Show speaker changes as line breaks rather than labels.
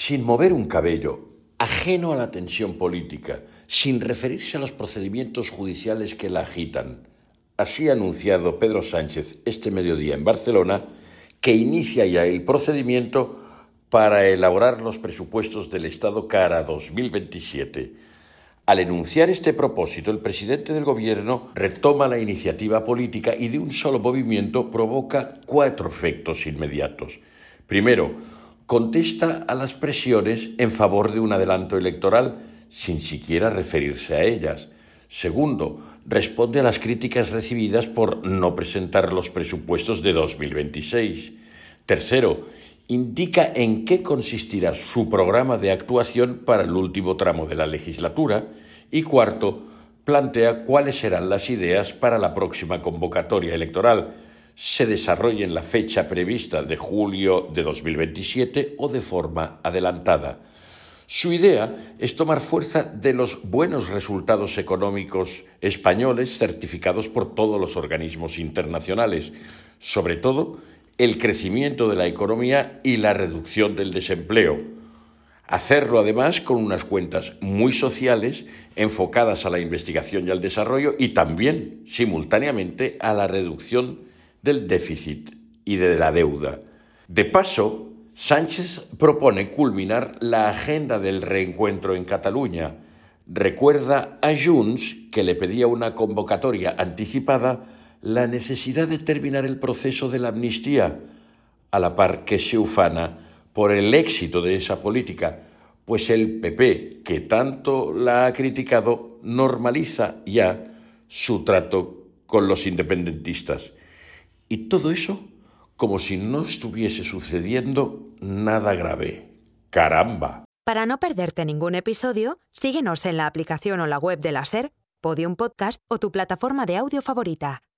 sin mover un cabello, ajeno a la tensión política, sin referirse a los procedimientos judiciales que la agitan. Así ha anunciado Pedro Sánchez este mediodía en Barcelona que inicia ya el procedimiento para elaborar los presupuestos del Estado cara a 2027. Al enunciar este propósito, el presidente del Gobierno retoma la iniciativa política y de un solo movimiento provoca 4 efectos inmediatos. Primero, contesta a las presiones en favor de un adelanto electoral sin siquiera referirse a ellas. Segundo, responde a las críticas recibidas por no presentar los presupuestos de 2026. Tercero, indica en qué consistirá su programa de actuación para el último tramo de la legislatura. Y cuarto, plantea cuáles serán las ideas para la próxima convocatoria electoral, se desarrolle en la fecha prevista de julio de 2027 o de forma adelantada. Su idea es tomar fuerza de los buenos resultados económicos españoles certificados por todos los organismos internacionales, sobre todo el crecimiento de la economía y la reducción del desempleo. Hacerlo además con unas cuentas muy sociales enfocadas a la investigación y al desarrollo y también, simultáneamente, a la reducción del déficit y de la deuda. De paso, Sánchez propone culminar la agenda del reencuentro en Cataluña. Recuerda a Junts, que le pedía una convocatoria anticipada, la necesidad de terminar el proceso de la amnistía, a la par que se ufana por el éxito de esa política, pues el PP, que tanto la ha criticado, normaliza ya su trato con los independentistas. Y todo eso como si no estuviese sucediendo nada grave. ¡Caramba!
Para no perderte ningún episodio, síguenos en la aplicación o la web de la SER, Podium Podcast o tu plataforma de audio favorita.